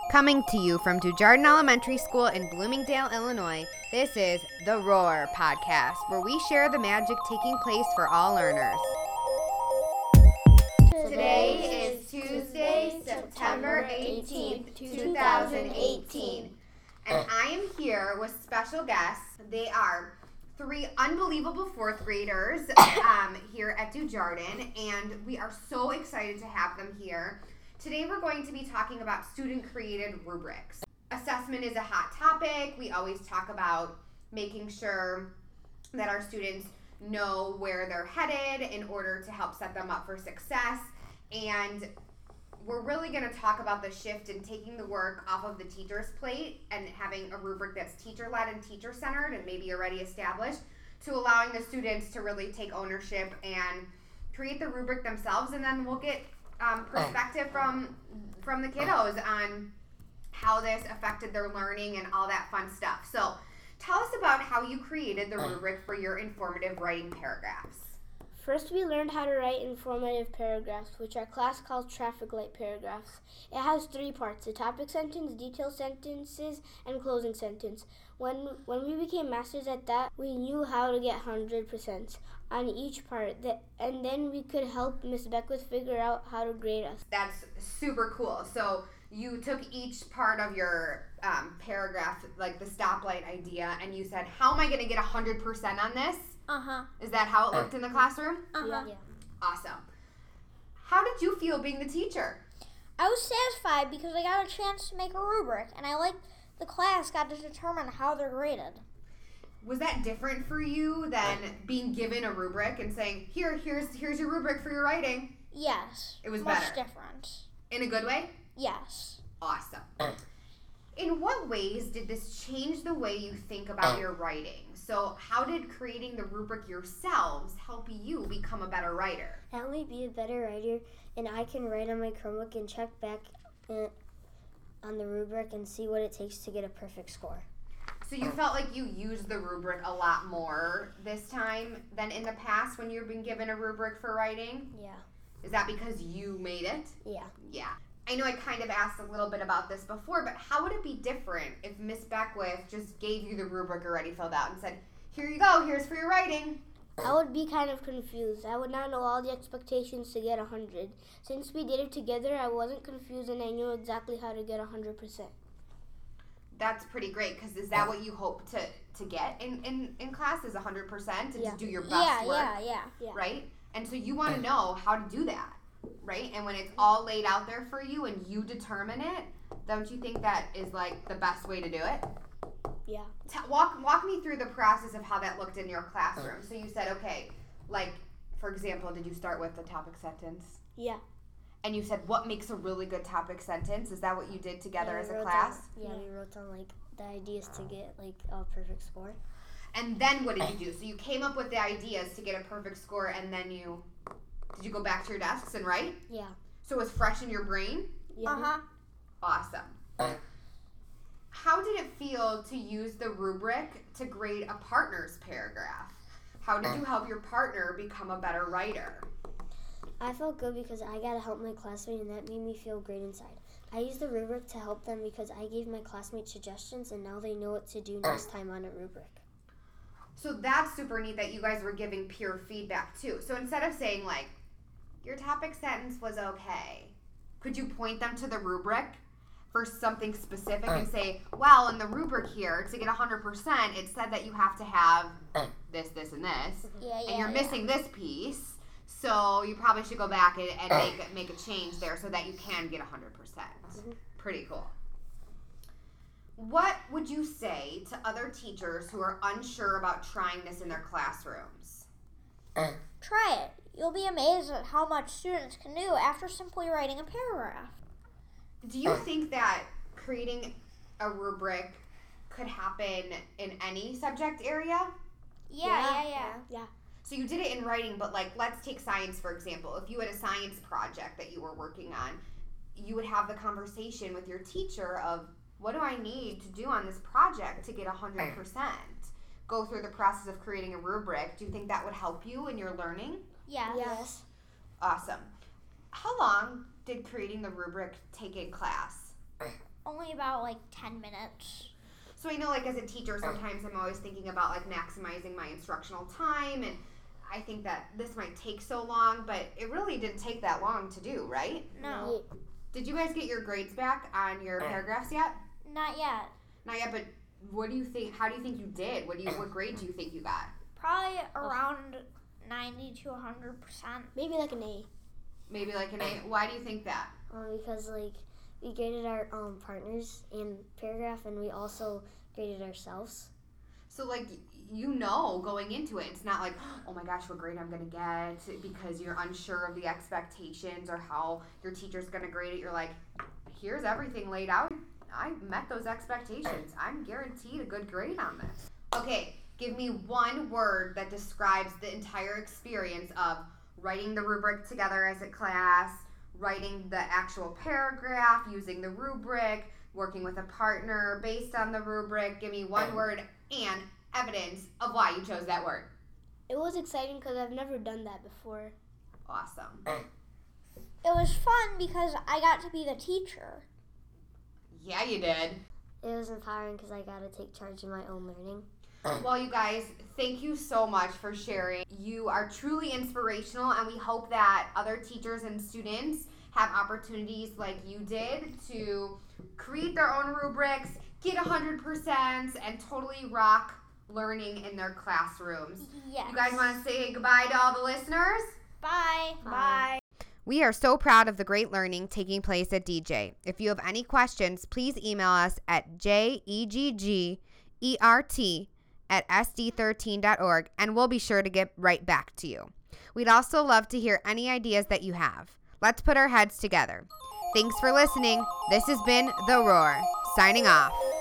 Coming to you from DuJardin Elementary School in Bloomingdale, Illinois, this is The Roar Podcast, where we share the magic taking place for all learners. Today is Tuesday, September 18th, 2018, and I am here with special guests. They are three unbelievable fourth graders here at DuJardin, and we are so excited to have them here. Today we're going to be talking about student-created rubrics. Assessment is a hot topic. We always talk about making sure that our students know where they're headed in order to help set them up for success. And we're really going to talk about the shift in taking the work off of the teacher's plate and having a rubric that's teacher-led and teacher-centered and maybe already established, to allowing the students to really take ownership and create the rubric themselves. And then we'll get perspective from the kiddos on how this affected their learning and all that fun stuff. So tell us about how you created the rubric for your informative writing paragraphs. First, we learned how to write informative paragraphs, which our class calls traffic light paragraphs. It has three parts: a topic sentence, detailed sentences, and closing sentence. When we became masters at that, we knew how to get 100% on each part, and then we could help Miss Beckwith figure out how to grade us. That's super cool. So you took each part of your paragraph, like the stoplight idea, and you said, how am I going to get 100% on this? Is that how it looked in the classroom? Yeah. Awesome. How did you feel being the teacher? I was satisfied because I got a chance to make a rubric, and I liked the class got to determine how they're graded. Was that different for you than being given a rubric and saying, here's your rubric for your writing? Yes. It was much better. different. In a good way? Yes. Awesome. In what ways did this change the way you think about your writing? So how did creating the rubric yourselves help you become a better writer? Help me be a better writer, and I can write on my Chromebook and check back on the rubric and see what it takes to get a perfect score. So you felt like you used the rubric a lot more this time than in the past when you've been given a rubric for writing? Yeah. Is that because you made it? Yeah. Yeah. I know I kind of asked a little bit about this before, but how would it be different if Miss Beckwith just gave you the rubric already filled out and said, here you go, here's for your writing? I would be kind of confused. I would not know all the expectations to get 100. Since we did it together, I wasn't confused and I knew exactly how to get 100%. That's pretty great, because is that what you hope to get in class, is 100% and to do your best work? Yeah. Right? And so you want to know how to do that, right? And when it's all laid out there for you and you determine it, don't you think that is like the best way to do it? Yeah. Walk me through the process of how that looked in your classroom. So you said, okay, like, for example, did you start with the topic sentence? Yeah. And you said, what makes a really good topic sentence? Is that what you did together as a class? We wrote down, like, the ideas to get, like, a perfect score. And then what did you do? So you came up with the ideas to get a perfect score, and then did you go back to your desks and write? Yeah. So it was fresh in your brain? Yeah. Awesome. How did it feel to use the rubric to grade a partner's paragraph? How did you help your partner become a better writer? I felt good because I got to help my classmate, and that made me feel great inside. I used the rubric to help them because I gave my classmates suggestions, and now they know what to do next time on a rubric. So that's super neat that you guys were giving peer feedback too. So instead of saying, like, your topic sentence was okay, could you point them to the rubric for something specific and say, well, in the rubric here, to get 100%, it said that you have to have this, this, and this, and you're missing this piece, so you probably should go back and make a change there so that you can get 100%. Pretty cool. What would you say to other teachers who are unsure about trying this in their classrooms? Try it. You'll be amazed at how much students can do after simply writing a paragraph. Do you think that creating a rubric could happen in any subject area? Yeah. So you did it in writing, but like, let's take science, for example. If you had a science project that you were working on, you would have the conversation with your teacher of, what do I need to do on this project to get 100%? Go through the process of creating a rubric. Do you think that would help you in your learning? Yes. Awesome. How long did creating the rubric take in class? only about like 10 minutes. So I know, like, as a teacher, sometimes I'm always thinking about, like, maximizing my instructional time, and I think that this might take so long, but it really didn't take that long to do, right? No. Did you guys get your grades back on your paragraphs yet? Not yet. Not yet, but what do you think? How do you think you did? What grade do you think you got? Probably around 90 to 100%. Maybe like an A. Maybe like an A. Why do you think that? Because like we graded our partners in paragraph, and we also graded ourselves. So like going into it, it's not like, oh my gosh, what grade I'm gonna get, because you're unsure of the expectations or how your teacher's gonna grade it. You're like, here's everything laid out. I met those expectations. I'm guaranteed a good grade on this. Okay, give me one word that describes the entire experience of writing the rubric together as a class, writing the actual paragraph, using the rubric, working with a partner based on the rubric. Give me one word and evidence of why you chose that word. It was exciting because I've never done that before. Awesome. It was fun because I got to be the teacher. Yeah, you did. It was empowering because I got to take charge of my own learning. Well, you guys, thank you so much for sharing. You are truly inspirational, and we hope that other teachers and students have opportunities like you did to create their own rubrics, get 100%, and totally rock learning in their classrooms. Yes. You guys want to say goodbye to all the listeners? Bye. Bye. We are so proud of the great learning taking place at DJ. If you have any questions, please email us at jeggert@sd13.org, and we'll be sure to get right back to you. We'd also love to hear any ideas that you have. Let's put our heads together. Thanks for listening. This has been The Roar, signing off.